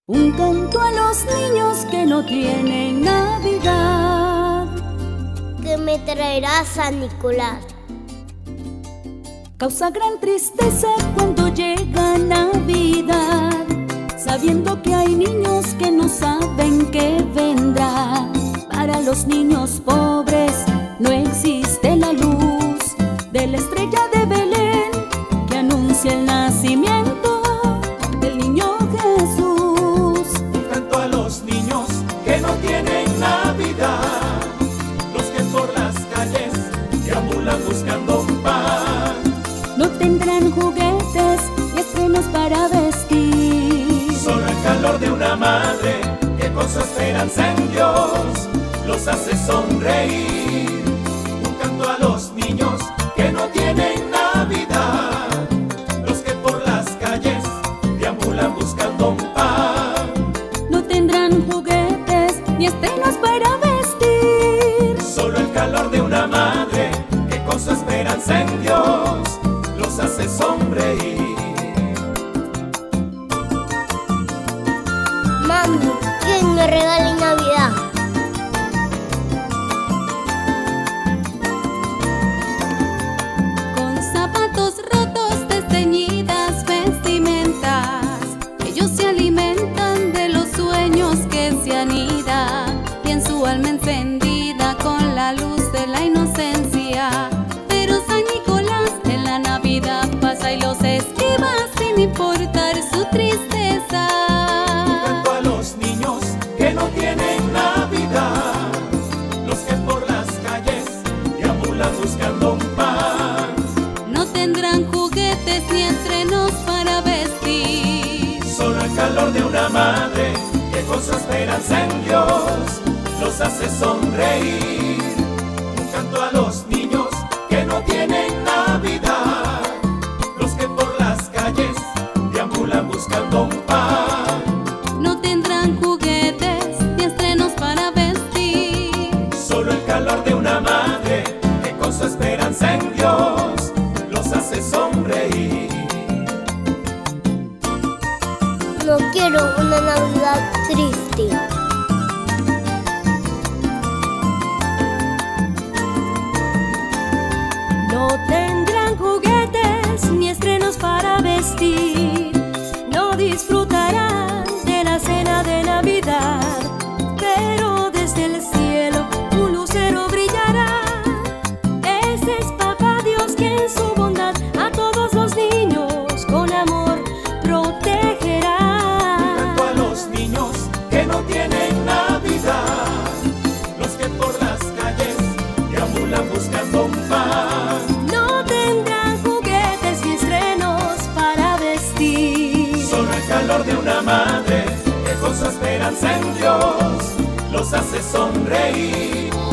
Un canto a los niños que no tienen Navidad. ¿Qué me traerá San Nicolás? Causa gran tristeza cuando llega Navidad, sabiendo que hay niños que no saben qué vendrá. Para los niños pobres no existe la luz de la estrella de Belén que anuncia el nacimiento del niño Jesús. Un canto a los niños que no tienen Navidad, los que por las calles deambulan buscando pan. No tendrán juguetes y estrenos para vestir, solo el calor de una madre que con su esperanza en Dios los hace sonreír. Un canto a los niños que no tienen Navidad, los que por las calles deambulan buscando un pan. no tendrán juguetes ni estrenos para vestir, Solo el calor de una madre que con su esperanza en Dios los hace sonreír. Mami, ¿quién me regala en Navidad? Con zapatos rotos, desteñidas vestimentas, ellos se alimentan de los sueños que se anidan, y en su alma encendida con la luz de la inocencia. Pero San Nicolás en la Navidad pasa y los esquiva sin importar su tristeza. Canto a los niños que no tienen Navidad, los que por las calles deambulan buscando un pan. No tendrán juguetes ni estrenos para vestir, Solo el calor de una madre que con su esperanza en Dios los hace sonreír. Un canto a los niños que no tienen Navidad, los que por las calles deambulan buscando un pan. no tendrán juguetes ni estrenos para vestir. Solo el calor de una madre que con su esperanza en Dios los hace sonreír. No quiero una Navidad triste. no tendrán juguetes ni estrenos para vestir, no disfrutarán de la cena de Navidad, pero desde el cielo un lucero brillará. Ese es Papá Dios que en su bondad a todos los niños con amor protegerá. Canto a los niños que no tienen Navidad, los que por las calles deambulan buscando un pan. No tendrán juguetes ni estrenos para vestir, Solo el calor de una madre que con su esperanza en Dios los hace sonreír.